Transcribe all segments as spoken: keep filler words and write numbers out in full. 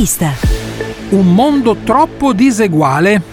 vista. Un mondo troppo diseguale.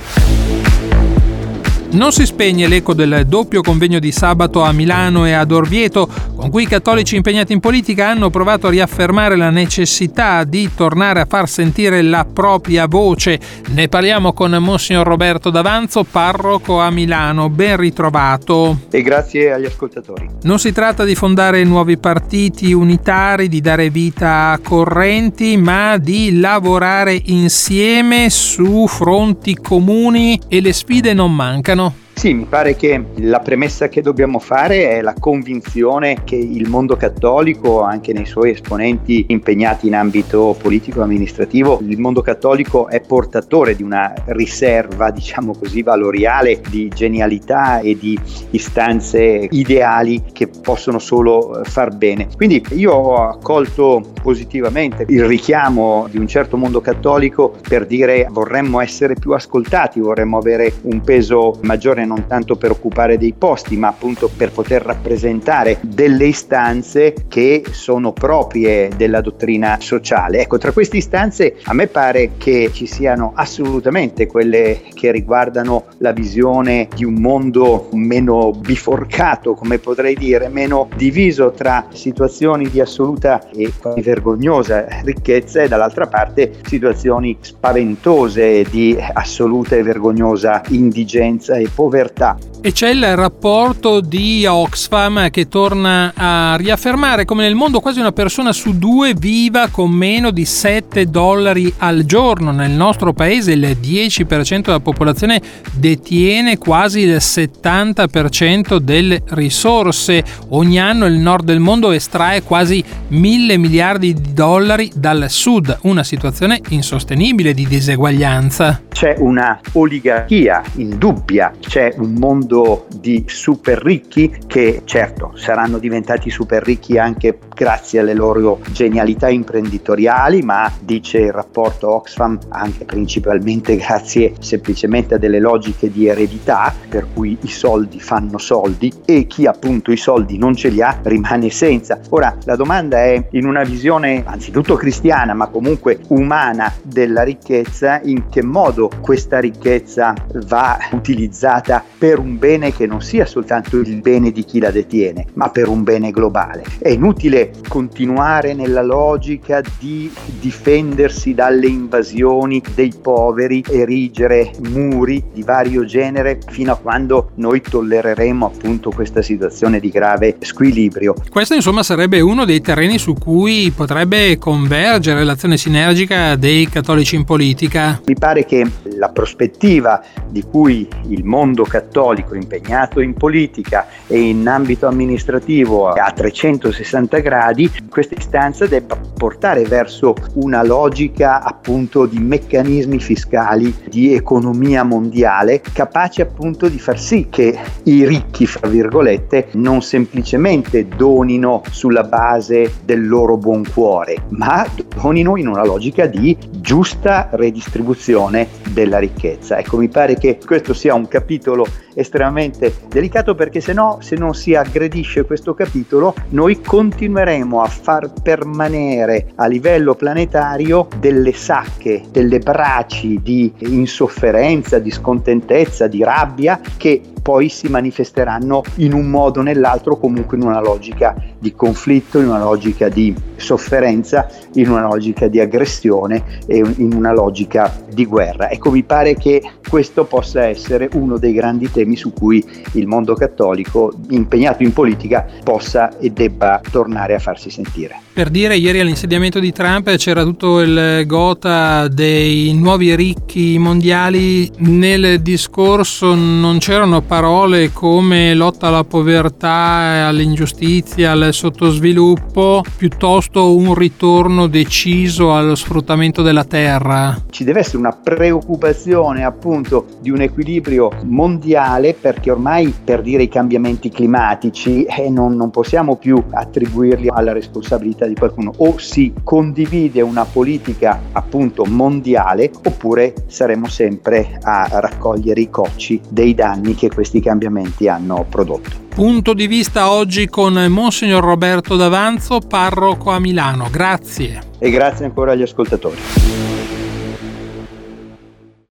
Non si spegne l'eco del doppio convegno di sabato a Milano e ad Orvieto, con cui i cattolici impegnati in politica hanno provato a riaffermare la necessità di tornare a far sentire la propria voce. Ne parliamo con Monsignor Roberto D'Avanzo, parroco a Milano. Ben ritrovato. E grazie agli ascoltatori. Non si tratta di fondare nuovi partiti unitari, di dare vita a correnti, ma di lavorare insieme su fronti comuni, e le sfide non mancano. Sì, mi pare che la premessa che dobbiamo fare è la convinzione che il mondo cattolico, anche nei suoi esponenti impegnati in ambito politico-amministrativo, il mondo cattolico è portatore di una riserva, diciamo così, valoriale di genialità e di istanze ideali che possono solo far bene. Quindi io ho accolto positivamente il richiamo di un certo mondo cattolico per dire vorremmo essere più ascoltati, vorremmo avere un peso maggiore, non tanto per occupare dei posti, ma appunto per poter rappresentare delle istanze che sono proprie della dottrina sociale. Ecco, tra queste istanze a me pare che ci siano assolutamente quelle che riguardano la visione di un mondo meno biforcato, come potrei dire, meno diviso tra situazioni di assoluta e quasi vergognosa ricchezza e dall'altra parte situazioni spaventose di assoluta e vergognosa indigenza e povertà. E c'è il rapporto di Oxfam che torna a riaffermare come nel mondo quasi una persona su due viva con meno di sette dollari al giorno. Nel nostro paese il dieci per cento della popolazione detiene quasi il settanta per cento delle risorse. Ogni anno il nord del mondo estrae quasi mille miliardi di dollari dal sud, una situazione insostenibile di diseguaglianza. C'è una oligarchia indubbia, c'è un mondo di super ricchi che certo saranno diventati super ricchi anche grazie alle loro genialità imprenditoriali, ma dice il rapporto Oxfam anche principalmente grazie semplicemente a delle logiche di eredità, per cui i soldi fanno soldi e chi appunto i soldi non ce li ha rimane senza. Ora la domanda è, in una visione anzitutto cristiana ma comunque umana della ricchezza, in che modo questa ricchezza va utilizzata per un bene che non sia soltanto il bene di chi la detiene, ma per un bene globale. È inutile continuare nella logica di difendersi dalle invasioni dei poveri, erigere muri di vario genere fino a quando noi tollereremo appunto questa situazione di grave squilibrio. Questo insomma sarebbe uno dei terreni su cui potrebbe convergere l'azione sinergica dei cattolici in politica. Mi pare che la prospettiva di cui il mondo cattolico impegnato in politica e in ambito amministrativo a trecentosessanta gradi, questa istanza debba portare verso una logica appunto di meccanismi fiscali, di economia mondiale, capace appunto di far sì che i ricchi, fra virgolette, non semplicemente donino sulla base del loro buon cuore, ma donino in una logica di giusta redistribuzione della ricchezza. Ecco, mi pare che questo sia un capitolo estremamente delicato, perché se no, se non si aggredisce questo capitolo, noi continueremo a far permanere a livello planetario delle sacche, delle braci di insofferenza, di scontentezza, di rabbia, che poi si manifesteranno in un modo o nell'altro, comunque in una logica di conflitto, in una logica di sofferenza, in una logica di aggressione e in una logica di guerra. Ecco, mi pare che questo possa essere uno dei grandi temi su cui il mondo cattolico impegnato in politica possa e debba tornare a farsi sentire. Per dire, ieri all'insediamento di Trump c'era tutto il gotha dei nuovi ricchi mondiali. Nel discorso non c'erano parole come lotta alla povertà, all'ingiustizia, al sottosviluppo, piuttosto un ritorno deciso allo sfruttamento della terra. Ci deve essere una preoccupazione appunto di un equilibrio mondiale, perché ormai, per dire, i cambiamenti climatici eh, non, non possiamo più attribuirli alla responsabilità di qualcuno. O si condivide una politica appunto mondiale, oppure saremo sempre a raccogliere i cocci dei danni che questi cambiamenti hanno prodotto. Punto di vista oggi con Monsignor Roberto D'Avanzo, parroco a Milano. Grazie. E grazie ancora agli ascoltatori.